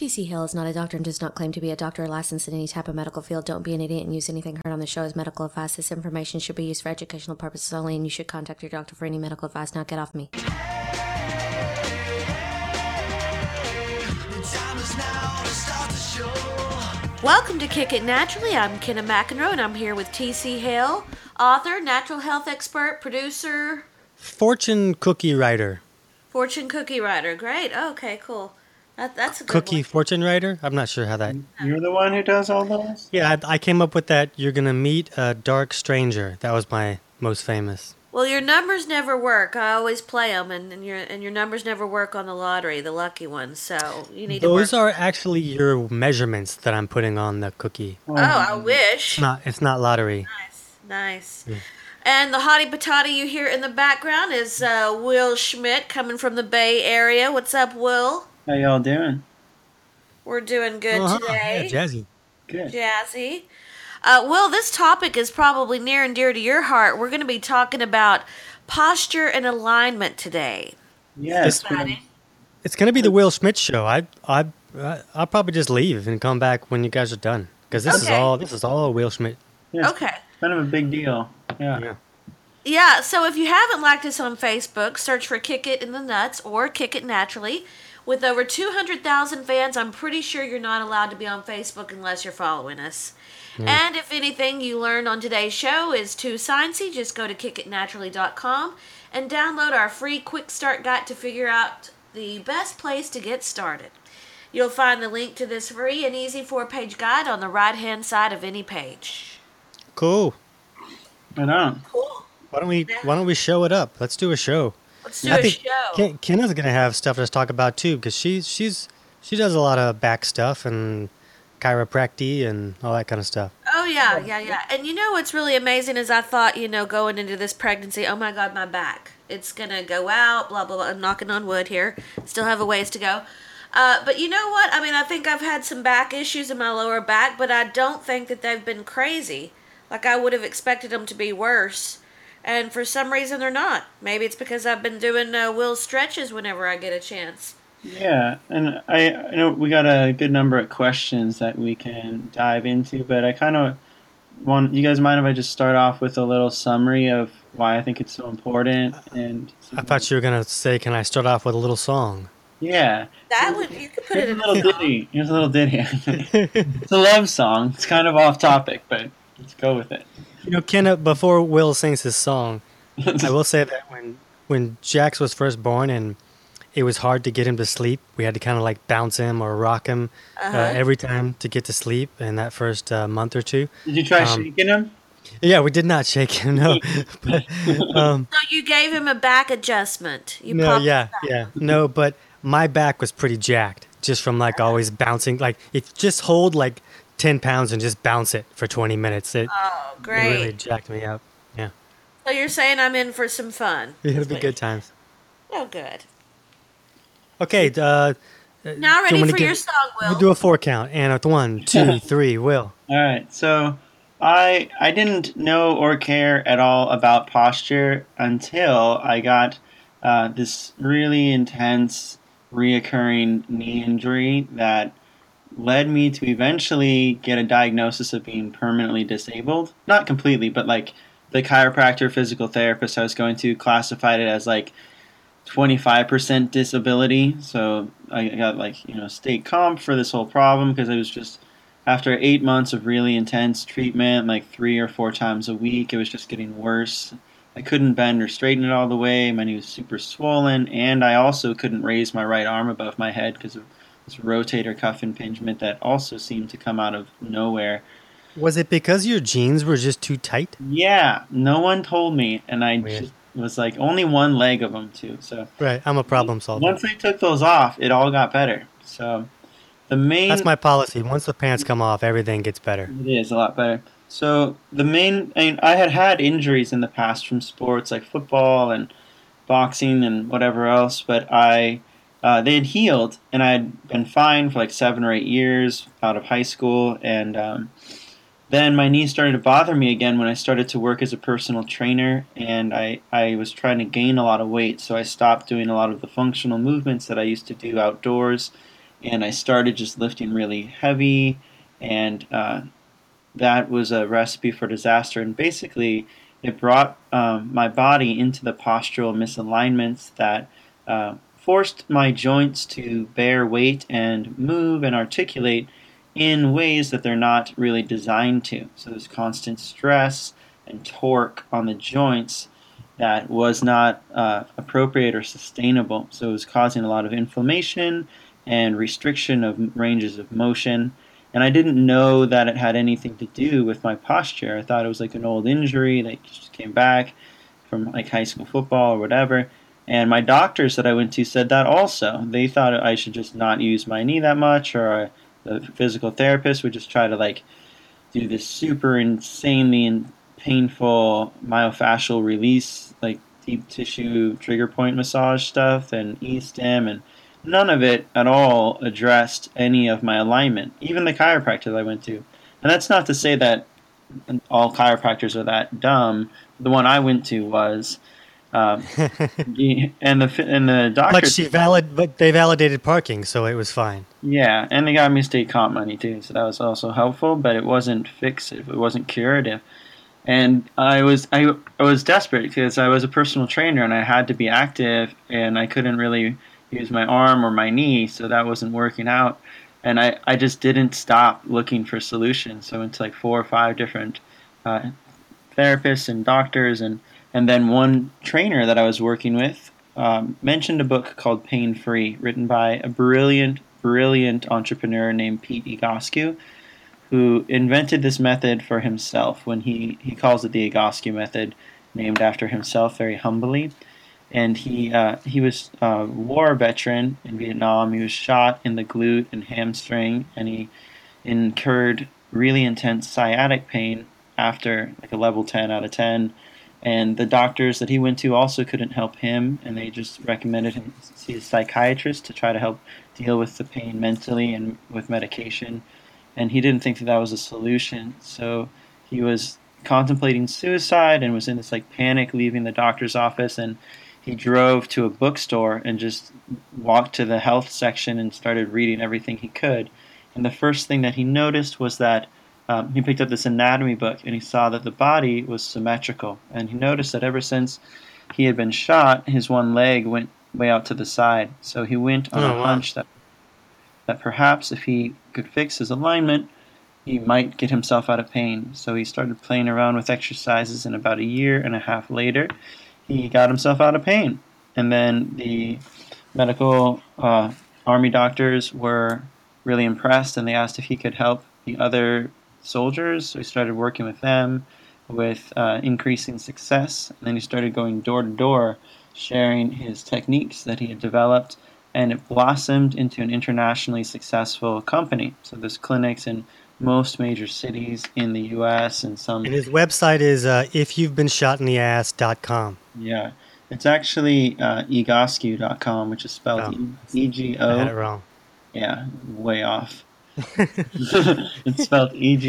TC Hill is not a doctor and does not claim to be a doctor or licensed in any type of medical field. Don't be an idiot and use anything heard on the show as medical advice. This information should be used for educational purposes only, and you should contact your doctor for any medical advice. Now get off me. Welcome to Kick It Naturally. I'm Kenna McEnroe, and I'm here with TC Hill, author, natural health expert, producer, fortune cookie writer. Fortune cookie writer. Great. Oh, okay, cool. That's a good Cookie one. fortune writer? I'm not sure how that... You're the one who does all those? Yeah, I came up with that. You're going to meet a dark stranger. That was my most famous. Well, your numbers never work. I always play them, and your numbers never work on the lottery, the lucky ones. So you need to work. Those are actually your measurements that I'm putting on the cookie. Oh, I wish. It's not lottery. Nice. Yeah. And the hottie patati you hear in the background is Will Schmidt coming from the Bay Area. What's up, Will? How y'all doing? We're doing good today. Yeah, jazzy. Good. Jazzy. Will, this topic is probably near and dear to your heart. We're going to be talking about posture and alignment today. Yeah, it's going to be the Will Schmidt show. I'll probably just leave and come back when you guys are done, because this is all Will Schmidt. Yeah, okay. Kind of a big deal. Yeah, so if you haven't liked us on Facebook, search for Kick It in the Nuts or Kick It Naturally. With over 200,000 fans, I'm pretty sure you're not allowed to be on Facebook unless you're following us. And if anything you learned on today's show is too sciencey, just go to kickitnaturally.com and download our free quick start guide to figure out the best place to get started. You'll find the link to this free and easy 4-page guide on the right-hand side of any page. Cool. Right on. Cool. Why don't we show it up? Let's do a show. Let's do a show. Kenna's gonna have stuff to talk about too, because she does a lot of back stuff and chiropractic and all that kind of stuff. Oh yeah. And you know what's really amazing is I thought, going into this pregnancy, oh my God, my back, it's gonna go out, blah blah blah. I'm knocking on wood here. Still have a ways to go. But you know what? I mean, I think I've had some back issues in my lower back, but I don't think that they've been crazy. Like I would have expected them to be worse. And for some reason they're not. Maybe it's because I've been doing Will's stretches whenever I get a chance. Yeah, and I know we got a good number of questions that we can dive into, but I kind of want, you guys mind if I just start off with a little summary of why I think it's so important? And I thought you were going to say, can I start off with a little song? Yeah. You could put it in a little ditty. Here's a little ditty. It's a love song. It's kind of off topic, but let's go with it. Kenna, before Will sings his song, I will say that when Jax was first born and it was hard to get him to sleep, we had to kind of like bounce him or rock him every time to get to sleep in that first month or two. Did you try shaking him? Yeah, we did not shake him, no. But, so you gave him a back adjustment. No, but my back was pretty jacked just from like always bouncing. Like, just hold like 10 pounds and just bounce it for 20 minutes. Great. It really jacked me up. Yeah. So you're saying I'm in for some fun. It'll be good times. Oh, good. Okay. Now ready for your song, Will. We'll do a 4 count. And 1, 2, 3, Will. All right. So I didn't know or care at all about posture until I got this really intense reoccurring knee injury that led me to eventually get a diagnosis of being permanently disabled. Not completely, but like the chiropractor, physical therapist I was going to classified it as like 25% disability. So I got state comp for this whole problem because it was just after 8 months of really intense treatment, like 3 or 4 times a week, it was just getting worse. I couldn't bend or straighten it all the way. My knee was super swollen, and I also couldn't raise my right arm above my head because of this rotator cuff impingement that also seemed to come out of nowhere. Was it because your jeans were just too tight? Yeah, no one told me, and I just was like only one leg of them too. So right, I'm a problem solver. Once I took those off, it all got better. So that's my policy. Once the pants come off, everything gets better. It is a lot better. So I had injuries in the past from sports like football and boxing and whatever else, but they had healed, and I had been fine for like 7 or 8 years out of high school, and then my knee started to bother me again when I started to work as a personal trainer, and I was trying to gain a lot of weight, so I stopped doing a lot of the functional movements that I used to do outdoors, and I started just lifting really heavy, and that was a recipe for disaster. And basically, it brought my body into the postural misalignments that forced my joints to bear weight and move and articulate in ways that they're not really designed to. So there's constant stress and torque on the joints that was not appropriate or sustainable. So it was causing a lot of inflammation and restriction of ranges of motion. And I didn't know that it had anything to do with my posture. I thought it was like an old injury that just came back from like high school football or whatever. And my doctors that I went to said that also. They thought I should just not use my knee that much, or the physical therapist would just try to like do this super insanely and painful myofascial release, like deep tissue trigger point massage stuff and e-stim, and none of it at all addressed any of my alignment, even the chiropractor I went to. And that's not to say that all chiropractors are that dumb. The one I went to was, and the doctor. But they validated parking, so it was fine. Yeah, and they got me state comp money too, so that was also helpful. But it wasn't fixative. It wasn't curative. And I was desperate because I was a personal trainer and I had to be active, and I couldn't really use my arm or my knee, so that wasn't working out. And I just didn't stop looking for solutions. So I went to like 4 or 5 different therapists and doctors, and then one trainer that I was working with mentioned a book called Pain Free, written by a brilliant entrepreneur named Pete Egoscue, who invented this method for himself. When he calls it the Egoscue method, named after himself very humbly. And he was a war veteran in Vietnam. He was shot in the glute and hamstring, and he incurred really intense sciatic pain after like a level 10 out of 10. And the doctors that he went to also couldn't help him, and they just recommended him see a psychiatrist to try to help deal with the pain mentally and with medication. And he didn't think that was a solution, so he was contemplating suicide and was in this like panic leaving the doctor's office, and he drove to a bookstore and just walked to the health section and started reading everything he could. And the first thing that he noticed was that he picked up this anatomy book, and he saw that the body was symmetrical. And he noticed that ever since he had been shot, his one leg went way out to the side. So he went on a hunch that perhaps if he could fix his alignment, he might get himself out of pain. So he started playing around with exercises, and about 1.5 years later, he got himself out of pain. And then the medical army doctors were really impressed, and they asked if he could help the other soldiers. So he started working with them with increasing success. And then he started going door to door, sharing his techniques that he had developed, and it blossomed into an internationally successful company. So there's clinics in most major cities in the U.S. and some. And his website is ifyou'vebeenshotinass.com. Yeah, it's actually egoscue.com, which is spelled E-G-O. I had it wrong. Yeah, way off. It's spelled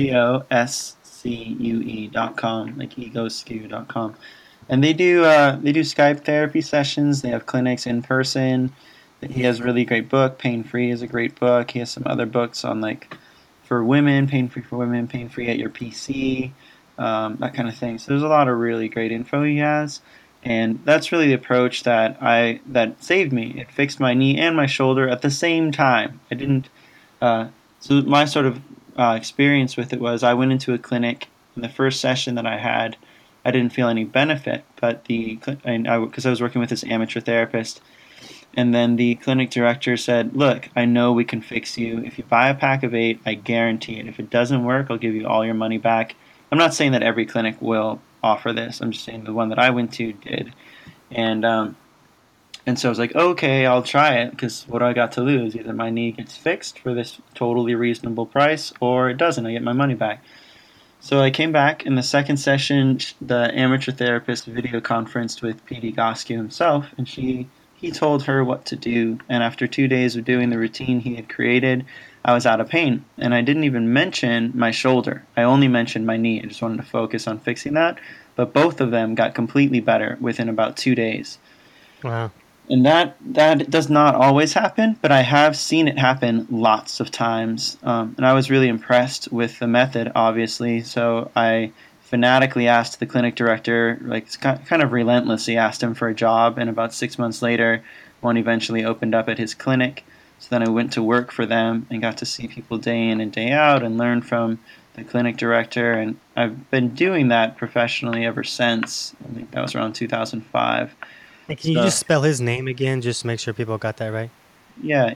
EGOSCUE.com, like egoscue.com. And they do Skype therapy sessions. They have clinics in person. He has a really great book. Pain Free is a great book. He has some other books on like for women, Pain Free for women, Pain Free at your PC, that kind of thing. So there's a lot of really great info he has, and that's really the approach that saved me. It fixed my knee and my shoulder at the same time. I didn't. So my sort of experience with it was I went into a clinic. In the first session that I had, I didn't feel any benefit, but because I was working with this amateur therapist. And then the clinic director said, look, I know we can fix you. If you buy a pack of 8, I guarantee it. If it doesn't work, I'll give you all your money back. I'm not saying that every clinic will offer this. I'm just saying the one that I went to did. And so I was like, okay, I'll try it, because what do I got to lose? Either my knee gets fixed for this totally reasonable price, or it doesn't. I get my money back. So I came back. In the second session, the amateur therapist video conferenced with Pete Egoscue himself, and he told her what to do, and after 2 days of doing the routine he had created, I was out of pain. And I didn't even mention my shoulder. I only mentioned my knee. I just wanted to focus on fixing that. But both of them got completely better within about 2 days. Wow. And that does not always happen, but I have seen it happen lots of times. And I was really impressed with the method, obviously. So I fanatically asked the clinic director, like kind of relentlessly asked him for a job. And about 6 months later, one eventually opened up at his clinic. So then I went to work for them and got to see people day in and day out and learn from the clinic director. And I've been doing that professionally ever since. I think that was around 2005. And can you So just spell his name again, just to make sure people got that right? yeah,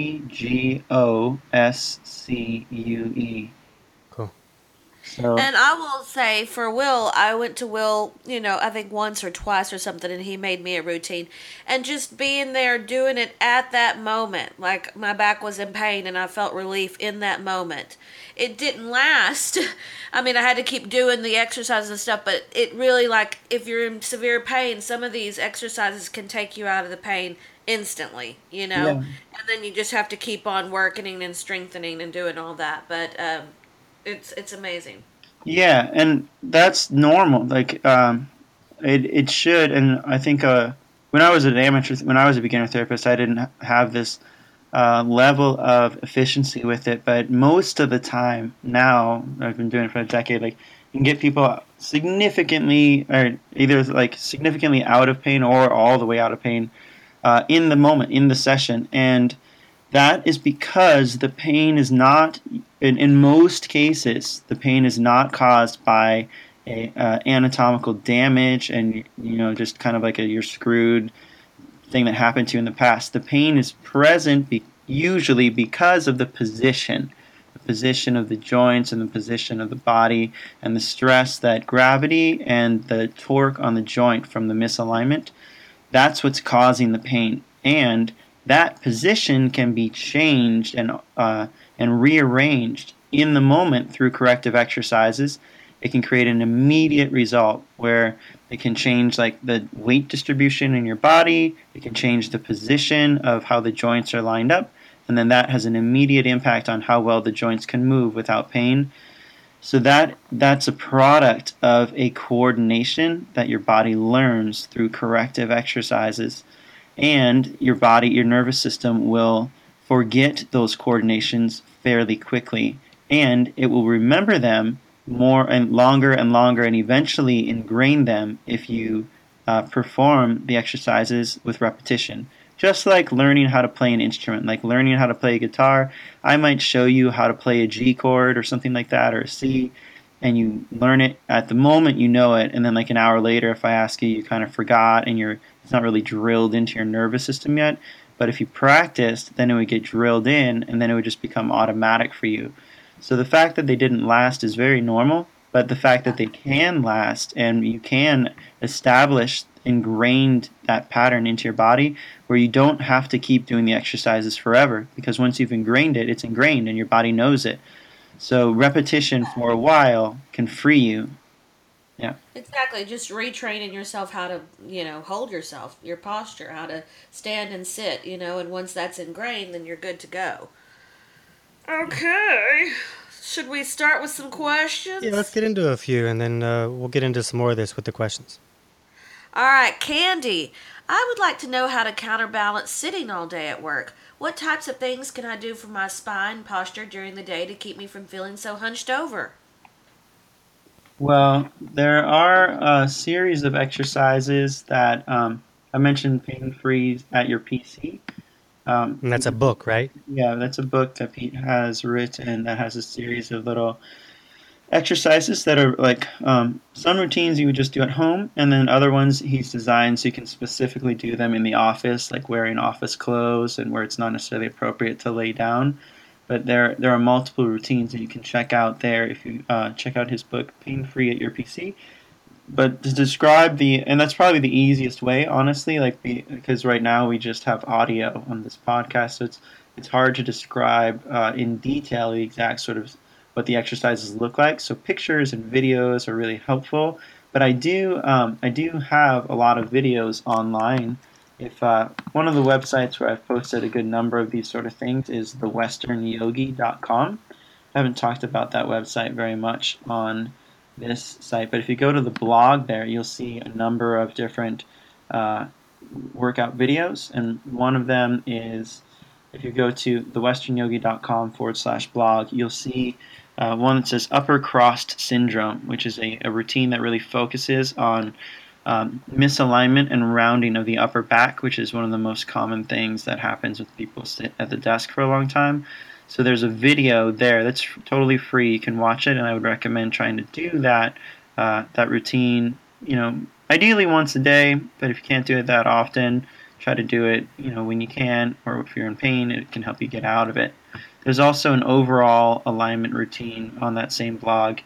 EgoScue. Cool. So And I will say for Will, I went to Will, I think once or twice or something, and he made me a routine. And just being there, doing it at that moment, like my back was in pain and I felt relief in that moment. It didn't last. I mean, I had to keep doing the exercises and stuff, but it really, like, if you're in severe pain, some of these exercises can take you out of the pain instantly. yeah, And then you just have to keep on working and strengthening and doing all that. But it's amazing. yeah, and that's normal. Like it should. And I think when I was an amateur, when I was a beginner therapist, I didn't have this level of efficiency with it. But most of the time now, I've been doing it for a decade. Like you can get people significantly, or either like significantly out of pain or all the way out of pain in the moment, in the session. And that is because the pain is not, in most cases, the pain is not caused by anatomical damage and, just kind of like you're screwed thing that happened to you in the past. The pain is present usually because of the position of the joints and the position of the body and the stress that gravity and the torque on the joint from the misalignment, that's what's causing the pain. And that position can be changed and rearranged in the moment through corrective exercises. It can create an immediate result where it can change like the weight distribution in your body. It can change the position of how the joints are lined up, and then that has an immediate impact on how well the joints can move without pain. So that's a product of a coordination that your body learns through corrective exercises. And your nervous system will forget those coordinations fairly quickly. And it will remember them more and longer and eventually ingrain them if you perform the exercises with repetition. Just like learning how to play an instrument, like learning how to play a guitar, I might show you how to play a G chord or something like that, or a C, and you learn it at the moment you know it, and then like an hour later, if I ask you, you kind of forgot, and it's not really drilled into your nervous system yet. But if you practiced, then it would get drilled in, and then it would just become automatic for you. So the fact that they didn't last is very normal, but the fact that they can last and you can establish ingrained that pattern into your body where you don't have to keep doing the exercises forever, because once you've ingrained it, it's ingrained and your body knows it. So repetition for a while can free you. Yeah. Exactly. Just retraining yourself how to, hold yourself, your posture, how to stand and sit, and once that's ingrained, then you're good to go. Okay. Should we start with some questions? Yeah, let's get into a few, and then we'll get into some more of this with the questions. All right, Candy. I would like to know how to counterbalance sitting all day at work. What types of things can I do for my spine posture during the day to keep me from feeling so hunched over? Well, there are a series of exercises that I mentioned Pain Free at Your PC. And that's a book, right? Yeah, that's a book that Pete has written that has a series of little exercises that are like some routines you would just do at home, and then other ones he's designed so you can specifically do them in the office, like wearing office clothes and where it's not necessarily appropriate to lay down. But there are multiple routines that you can check out there if you check out his book, Pain Free at Your PC. But to describe and that's probably the easiest way, honestly, like because right now we just have audio on this podcast, so it's hard to describe in detail the exact sort of what the exercises look like. So pictures and videos are really helpful. But I do have a lot of videos online. If one of the websites where I've posted a good number of these sort of things is thewesternyogi.com. I haven't talked about that website very much on this site, but if you go to the blog there, you'll see a number of different workout videos, and one of them is, if you go to thewesternyogi.com/blog, you'll see one that says upper crossed syndrome, which is a routine that really focuses on misalignment and rounding of the upper back, which is one of the most common things that happens when people sit at the desk for a long time. So there's a video there that's totally free. You can watch it, and I would recommend trying to do that routine, ideally once a day, but if you can't do it that often, try to do it, when you can, or if you're in pain, it can help you get out of it. There's also an overall alignment routine on that same blog.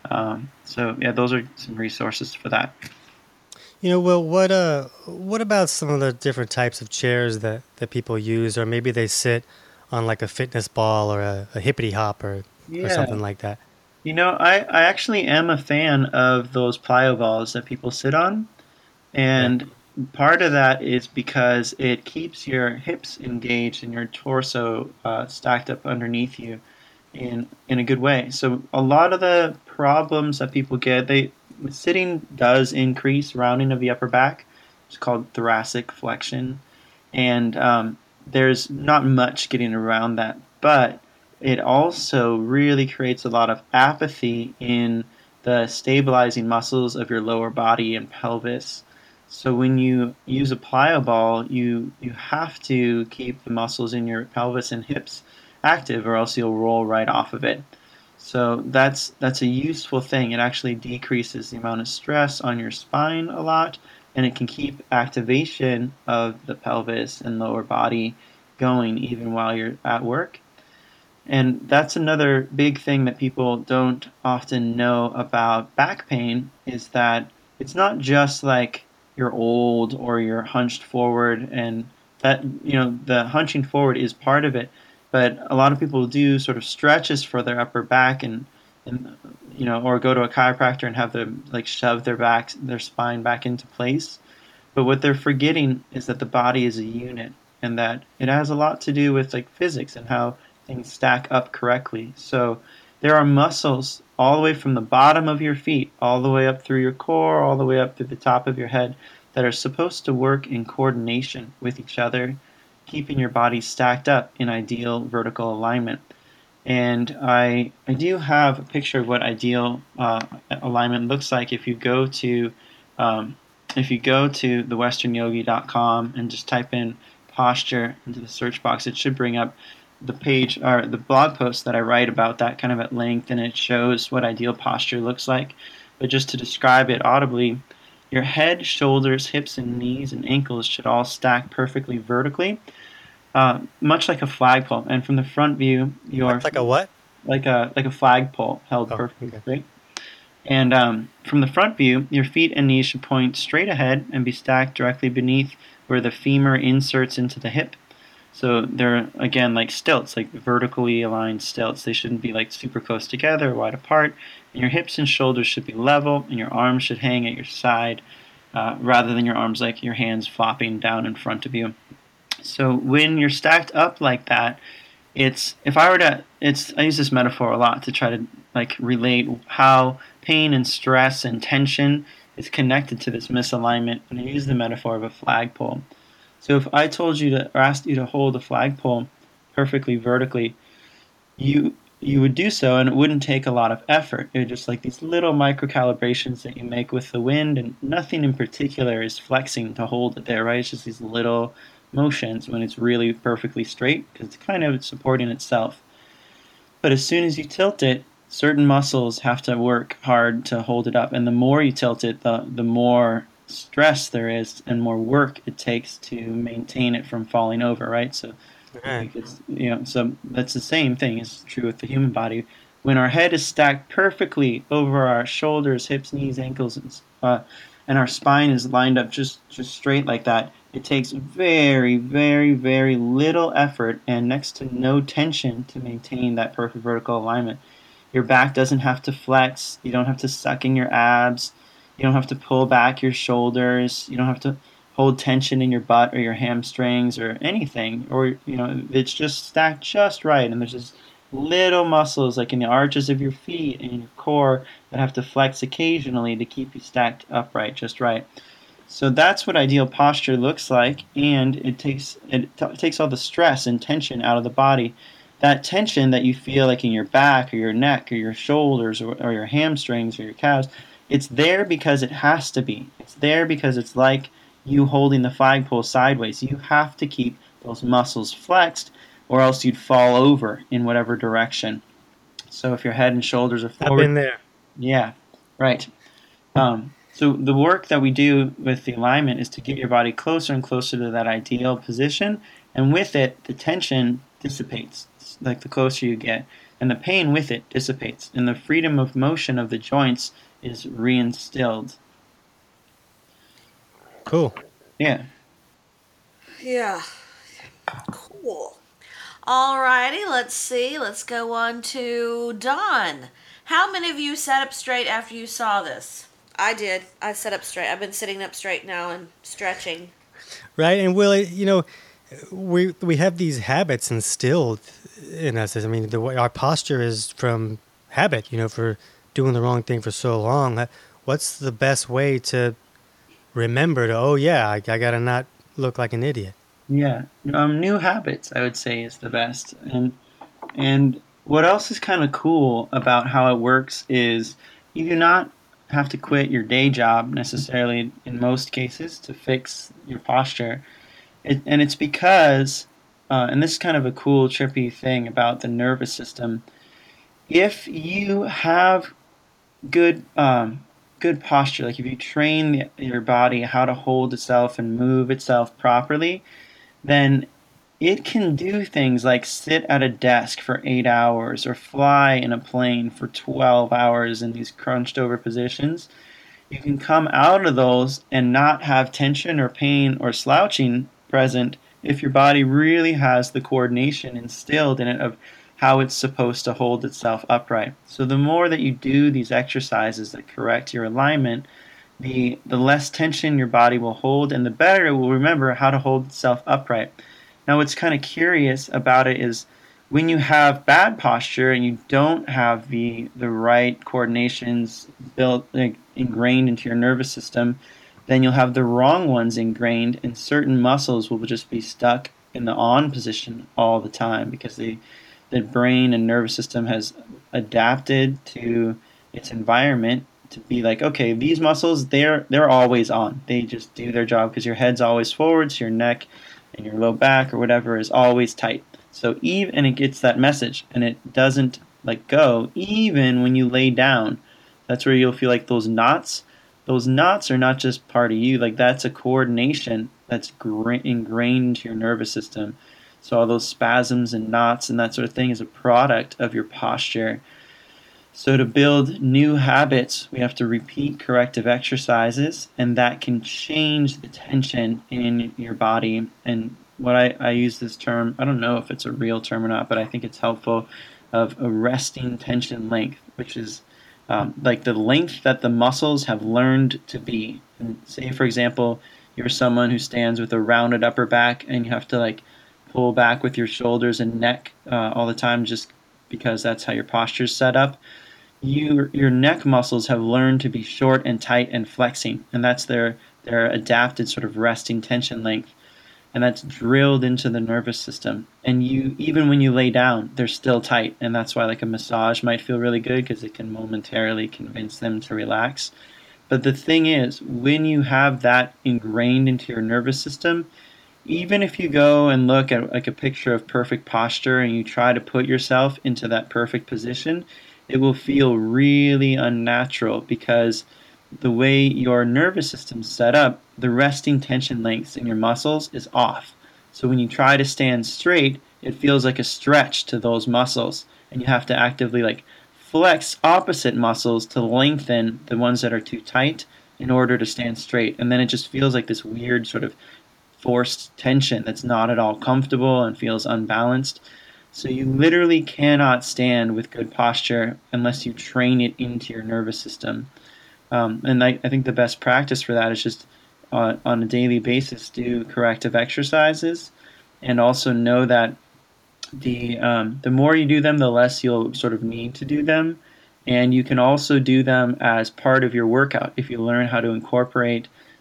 So yeah, those are some resources for that. Will, what about some of the different types of chairs that people use, or maybe they sit on like a fitness ball or a hippity hop or something like that? I actually am a fan of those plyo balls that people sit on. And part of that is because it keeps your hips engaged and your torso stacked up underneath you in a good way. So a lot of the problems that people get, sitting does increase rounding of the upper back. It's called thoracic flexion. And there's not much getting around that. But it also really creates a lot of apathy in the stabilizing muscles of your lower body and pelvis. So when you use a plyo ball, you have to keep the muscles in your pelvis and hips active, or else you'll roll right off of it. So that's a useful thing. It actually decreases the amount of stress on your spine a lot, and it can keep activation of the pelvis and lower body going even while you're at work. And that's another big thing that people don't often know about back pain, is that it's not just like you're old or you're hunched forward, and that, the hunching forward is part of it. But a lot of people do sort of stretches for their upper back and or go to a chiropractor and have them like shove their spine back into place. But what they're forgetting is that the body is a unit, and that it has a lot to do with like physics and how things stack up correctly. So there are muscles all the way from the bottom of your feet, all the way up through your core, all the way up through the top of your head, that are supposed to work in coordination with each other, keeping your body stacked up in ideal vertical alignment. And I do have a picture of what ideal alignment looks like. If you go to thewesternyogi.com and just type in posture into the search box, it should bring up the page or the blog post that I write about that kind of at length, and it shows what ideal posture looks like. But just to describe it audibly, your head, shoulders, hips, and knees and ankles should all stack perfectly vertically, much like a flagpole. And from the front view, like a what? Like a flagpole held perfectly straight. And from the front view, your feet and knees should point straight ahead and be stacked directly beneath where the femur inserts into the hip. So they're, again, like stilts, like vertically aligned stilts. They shouldn't be like super close together or wide apart. And your hips and shoulders should be level, and your arms should hang at your side rather than your arms like your hands flopping down in front of you. So when you're stacked up like that, I use this metaphor a lot to try to like relate how pain and stress and tension is connected to this misalignment. And I use the metaphor of a flagpole. So if I told you or asked you to hold a flagpole perfectly vertically, you would do so, and it wouldn't take a lot of effort. It would just like these little micro calibrations that you make with the wind, and nothing in particular is flexing to hold it there, right? It's just these little motions when it's really perfectly straight, because it's kind of supporting itself. But as soon as you tilt it, certain muscles have to work hard to hold it up, and the more you tilt it, the more stress there is and more work it takes to maintain it from falling over, right? So so that's the same thing is true with the human body. When our head is stacked perfectly over our shoulders, hips, knees, ankles, and our spine is lined up just straight like that, it takes very, very, very little effort and next to no tension to maintain that perfect vertical alignment. Your back doesn't have to flex. You don't have to suck in your abs. You don't have to pull back your shoulders. You don't have to hold tension in your butt or your hamstrings or anything. Or, it's just stacked just right. And there's just little muscles like in the arches of your feet and in your core that have to flex occasionally to keep you stacked upright just right. So that's what ideal posture looks like, and it takes all the stress and tension out of the body. That tension that you feel like in your back or your neck or your shoulders or your hamstrings or your calves, it's there because it has to be. It's there because it's like you holding the flagpole sideways. You have to keep those muscles flexed, or else you'd fall over in whatever direction. So if your head and shoulders are I've forward, been there. yeah, right. So the work that we do with the alignment is to get your body closer and closer to that ideal position, and with it, the tension dissipates, like the closer you get, and the pain with it dissipates, and the freedom of motion of the joints is reinstilled. Cool. Yeah. Yeah. Cool. Alrighty, let's see. Let's go on to Dawn. How many of you sat up straight after you saw this? I did. I sat up straight. I've been sitting up straight now and stretching. Right. And Will, we have these habits instilled in us. I mean, our posture is from habit, for doing the wrong thing for so long. What's the best way to remember to, oh, yeah, I got to not look like an idiot? Yeah. New habits, I would say, is the best. And what else is kind of cool about how it works is you do not have to quit your day job necessarily in most cases to fix your posture. And it's because, and this is kind of a cool, trippy thing about the nervous system. If you have good good posture, like if you train your body how to hold itself and move itself properly, then it can do things like sit at a desk for 8 hours or fly in a plane for 12 hours in these crunched over positions. You can come out of those and not have tension or pain or slouching present if your body really has the coordination instilled in it of how it's supposed to hold itself upright. So the more that you do these exercises that correct your alignment, the less tension your body will hold, and the better it will remember how to hold itself upright. Now, what's kind of curious about it is when you have bad posture and you don't have the right coordinations built, like, ingrained into your nervous system, then you'll have the wrong ones ingrained, and certain muscles will just be stuck in the on position all the time because the brain and nervous system has adapted to its environment to be like, okay, these muscles, they're always on. They just do their job because your head's always forward, so your neck and your low back or whatever is always tight. So and it gets that message, and it doesn't let go even when you lay down. That's where you'll feel like those knots. Those knots are not just part of you. Like, that's a coordination that's ingrained into your nervous system. So all those spasms and knots and that sort of thing is a product of your posture. So to build new habits, we have to repeat corrective exercises, and that can change the tension in your body. And what I use this term, I don't know if it's a real term or not, but I think it's helpful, of a resting tension length, which is like the length that the muscles have learned to be. And say, for example, you're someone who stands with a rounded upper back and you have to like pull back with your shoulders and neck all the time just because that's how your posture's set up. Your neck muscles have learned to be short and tight and flexing, and that's their adapted sort of resting tension length, and that's drilled into the nervous system. And even when you lay down, they're still tight, and that's why like a massage might feel really good because it can momentarily convince them to relax. But the thing is, when you have that ingrained into your nervous system, even if you go and look at like a picture of perfect posture and you try to put yourself into that perfect position, it will feel really unnatural because the way your nervous system's set up, the resting tension lengths in your muscles is off. So when you try to stand straight, it feels like a stretch to those muscles, and you have to actively like flex opposite muscles to lengthen the ones that are too tight in order to stand straight. And then it just feels like this weird sort of forced tension that's not at all comfortable and feels unbalanced. So you literally cannot stand with good posture unless you train it into your nervous system. And I think the best practice for that is just on a daily basis do corrective exercises, and also know that the more you do them, the less you'll sort of need to do them. And you can also do them as part of your workout if you learn how to incorporate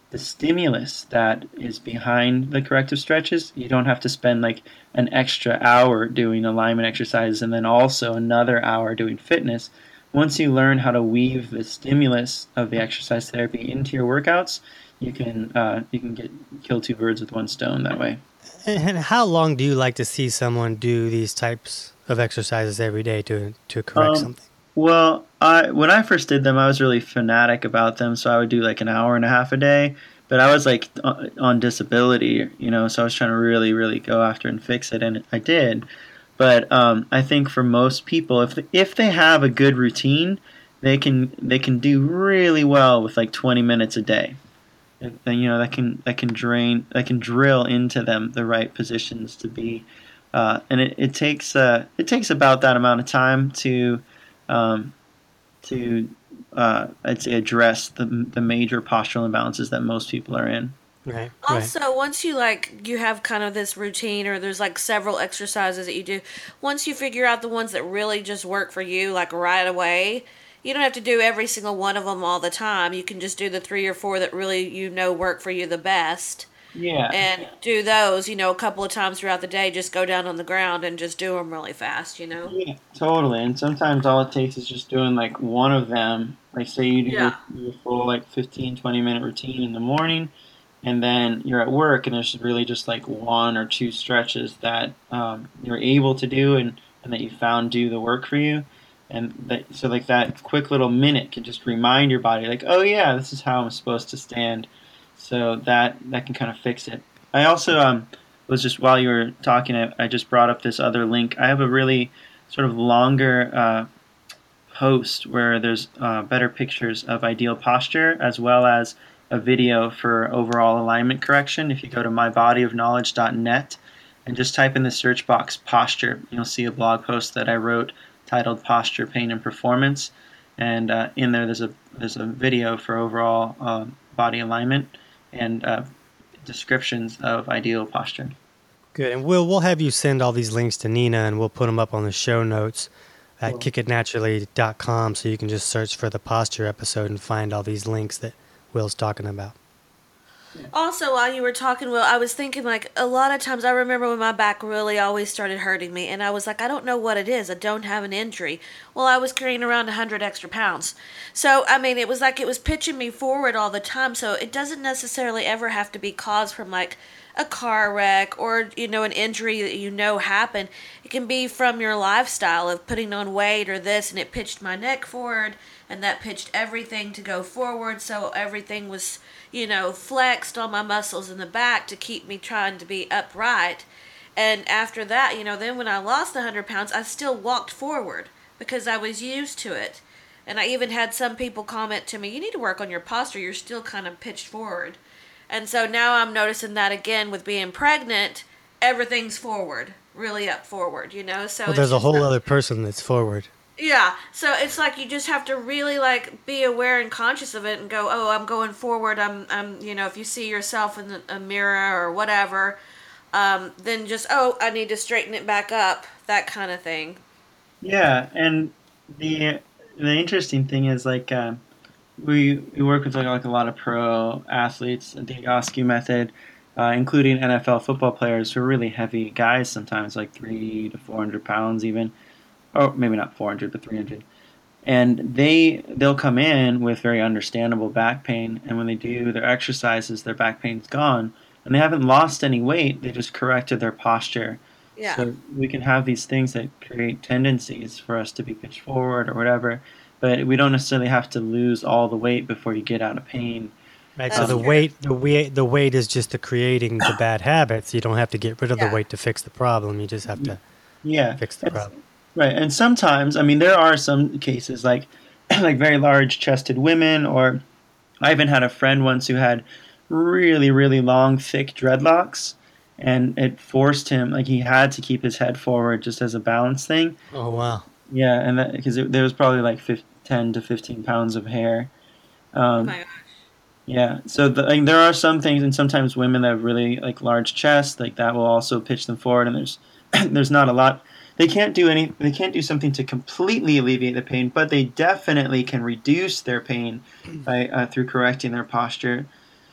the stimulus that is behind the corrective stretches. You don't have to spend like an extra hour doing alignment exercises and then also another hour doing fitness. Once you learn how to weave the stimulus of the exercise therapy into your workouts, you can kill two birds with one stone that way. And how long do you like to see someone do these types of exercises every day to correct something? Well, when I first did them, I was really fanatic about them, so I would do like an hour and a half a day. But I was like on disability, so I was trying to really, really go after and fix it, and I did. But I think for most people, if they have a good routine, they can do really well with like 20 minutes a day. And that can drill into them the right positions to be, and it takes about that amount of time um, to I'd say address the major postural imbalances that most people are in. Right, right. Also, once you have kind of this routine or there's like several exercises that you do, once you figure out the ones that really just work for you like right away, you don't have to do every single one of them all the time. You can just do the 3 or 4 that really work for you the best Yeah, and do those, a couple of times throughout the day. Just go down on the ground and just do them really fast. yeah, totally. And sometimes all it takes is just doing like one of them. Like say you do Yeah. your full like 15-20 minute routine in the morning, and then you're at work and there's really just like one or two stretches that you're able to do and that you found do the work for you. And so like that quick little minute can just remind your body like, oh yeah, this is how I'm supposed to stand. So that can kind of fix it. I also was just while you were talking, I just brought up this other link. I have a really sort of longer post where there's better pictures of ideal posture as well as a video for overall alignment correction. If you go to mybodyofknowledge.net and just type in the search box posture, you'll see a blog post that I wrote titled Posture, Pain, and Performance. And in there, there's a video for overall body alignment and descriptions of ideal posture. Good. And we'll have you send all these links to Nina, and we'll put them up on the show notes at Cool. kickitnaturally.com, so you can just search for the posture episode and find all these links that Will's talking about. Also, while you were talking, Will, I was thinking like a lot of times I remember when my back really always started hurting me, and I was like, I don't know what it is. I don't have an injury. Well, I was carrying around 100 extra pounds. So, I mean, it was like it was pitching me forward all the time. So, it doesn't necessarily ever have to be caused from like a car wreck or, an injury that happened. It can be from your lifestyle of putting on weight or this, and it pitched my neck forward, and that pitched everything to go forward. So, everything was flexed on my muscles in the back to keep me trying to be upright. And after that, then when I lost the 100 pounds, I still walked forward because I was used to it. And I even had some people comment to me, you need to work on your posture. You're still kind of pitched forward. And so now I'm noticing that again with being pregnant, everything's forward, really up forward. So Well, there's a whole other person that's forward. yeah, so it's like you just have to really like be aware and conscious of it and go, oh, I'm going forward. I'm if you see yourself in a mirror or whatever, then just, oh, I need to straighten it back up, that kind of thing. Yeah, and the interesting thing is like we work with like a lot of pro athletes, the Egoscue method, including NFL football players who are really heavy guys sometimes, like 300 to 400 pounds even. Oh, maybe not 400, but 300. And they'll come in with very understandable back pain, and when they do their exercises, their back pain's gone, and they haven't lost any weight. They just corrected their posture. Yeah. So we can have these things that create tendencies for us to be pitched forward or whatever, but we don't necessarily have to lose all the weight before you get out of pain. Right. So That's the true. weight is just the creating the bad habits. You don't have to get rid of the Yeah. weight to fix the problem. You just have to Yeah, fix the problem. right. And sometimes, I mean, there are some cases like like very large chested women, or I even had a friend once who had really, really long, thick dreadlocks, and it forced him, like he had to keep his head forward just as a balance thing. Oh, wow. Yeah, and that because there was probably like 10 to 15 pounds of hair. Oh Um, my gosh. yeah, so like, there are some things, and sometimes women that have really like large chests, like that will also pitch them forward. And there's there's not a lot. They can't do any. They can't do something to completely alleviate the pain, but they definitely can reduce their pain by through correcting their posture.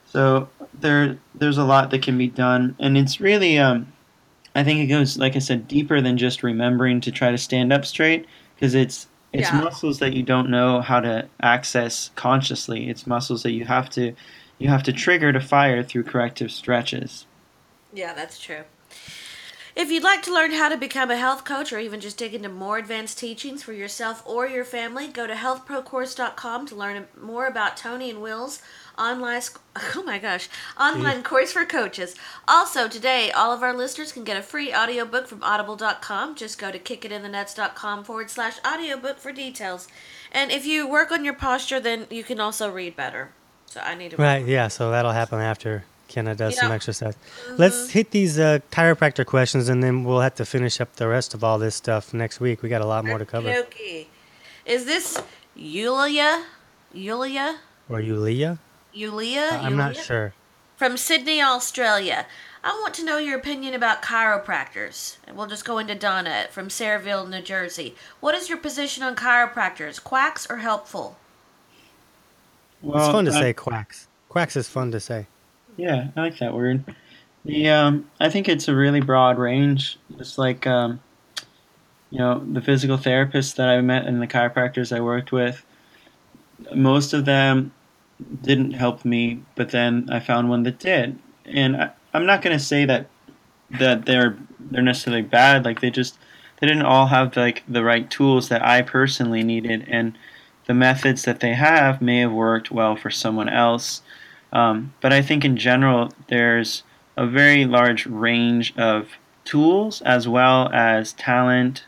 So there's a lot that can be done, and it's really I think it goes, like I said, deeper than just remembering to try to stand up straight, because it's Yeah. muscles that you don't know how to access consciously. It's muscles that you have to trigger to fire through corrective stretches. Yeah, that's true. If you'd like to learn how to become a health coach or even just dig into more advanced teachings for yourself or your family, go to healthprocourse.com to learn more about Tony and Will's online oh my gosh, See? online course for coaches. Also, today all of our listeners can get a free audiobook from audible.com. Just go to kickitinthenuts.com/audiobook for details. And if you work on your posture, then you can also read better. So I need to work Right, on. yeah, so that'll happen after Kenna does some Yep. exercise. Let's hit these chiropractor questions and then we'll have to finish up the rest of all this stuff next week. We got a lot more to cover. Okay. Is this Yulia? Yulia? Or you, Leah? Yulia? I'm not Yulia? sure. From Sydney, Australia. I want to know your opinion about chiropractors. And we'll just go into Donna from Sayreville, New Jersey. What is your position on chiropractors? Quacks or helpful? It's Well, fun to say quacks. Quacks is fun to say. yeah, I like that word. I think it's a really broad range, just like the physical therapists that I met and the chiropractors I worked with. Most of them didn't help me, but then I found one that did. And I'm not going to say that they're necessarily bad. Like they didn't all have like the right tools that I personally needed, and the methods that they have may have worked well for someone else. But I think in general there's a very large range of tools as well as talent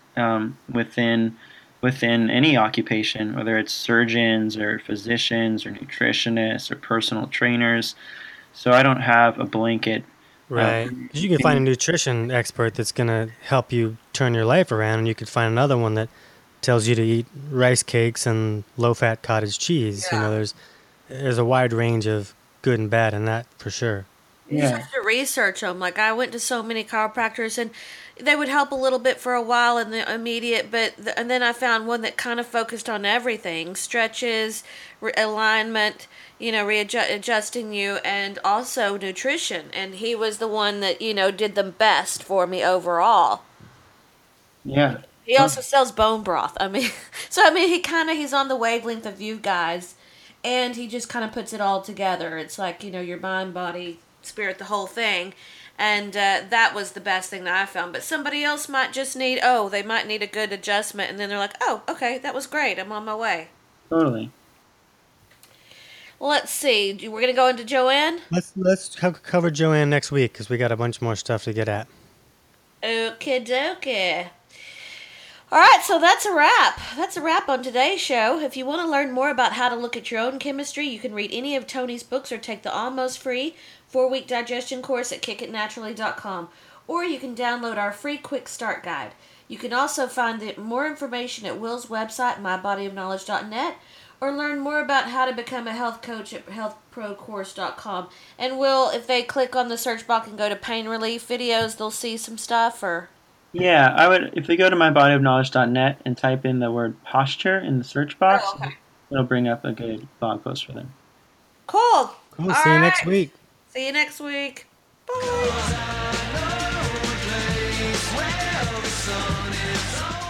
within any occupation, whether it's surgeons or physicians or nutritionists or personal trainers. So I don't have a blanket. Right. Because you can find a nutrition expert that's going to help you turn your life around, and you could find another one that tells you to eat rice cakes and low-fat cottage cheese. You know, Yeah. there's a wide range of good and bad in that for sure. You just Yeah, have to research them. Like I went to so many chiropractors, and they would help a little bit for a while in the immediate, and then I found one that kind of focused on everything: stretches, alignment, readjusting you, and also nutrition. And he was the one that did the best for me overall. yeah. He also sells bone broth. I mean, so I mean, he's on the wavelength of you guys, and he just kind of puts it all together. It's like your mind, body, spirit, the whole thing, and that was the best thing that I found. But somebody else might just they might need a good adjustment, and then they're like, oh, okay, that was great. I'm on my way. Totally. Well, let's see. We're gonna go into Joanne. Cover Joanne next week because we got a bunch more stuff to get at. Okie dokie. All right, so that's a wrap. That's a wrap on today's show. If you want to learn more about how to look at your own chemistry, you can read any of Tony's books or take the almost free 4-week digestion course at kickitnaturally.com. Or you can download our free quick start guide. You can also find more information at Will's website, mybodyofknowledge.net, or learn more about how to become a health coach at healthprocourse.com. And Will, if they click on the search box and go to pain relief videos, they'll see some stuff, or... Yeah, I would, if they go to mybodyofknowledge.net and type in the word posture in the search box, Oh, okay. it'll bring up a good blog post for them. Cool. Cool. All See you next right. week. See you next week. Bye.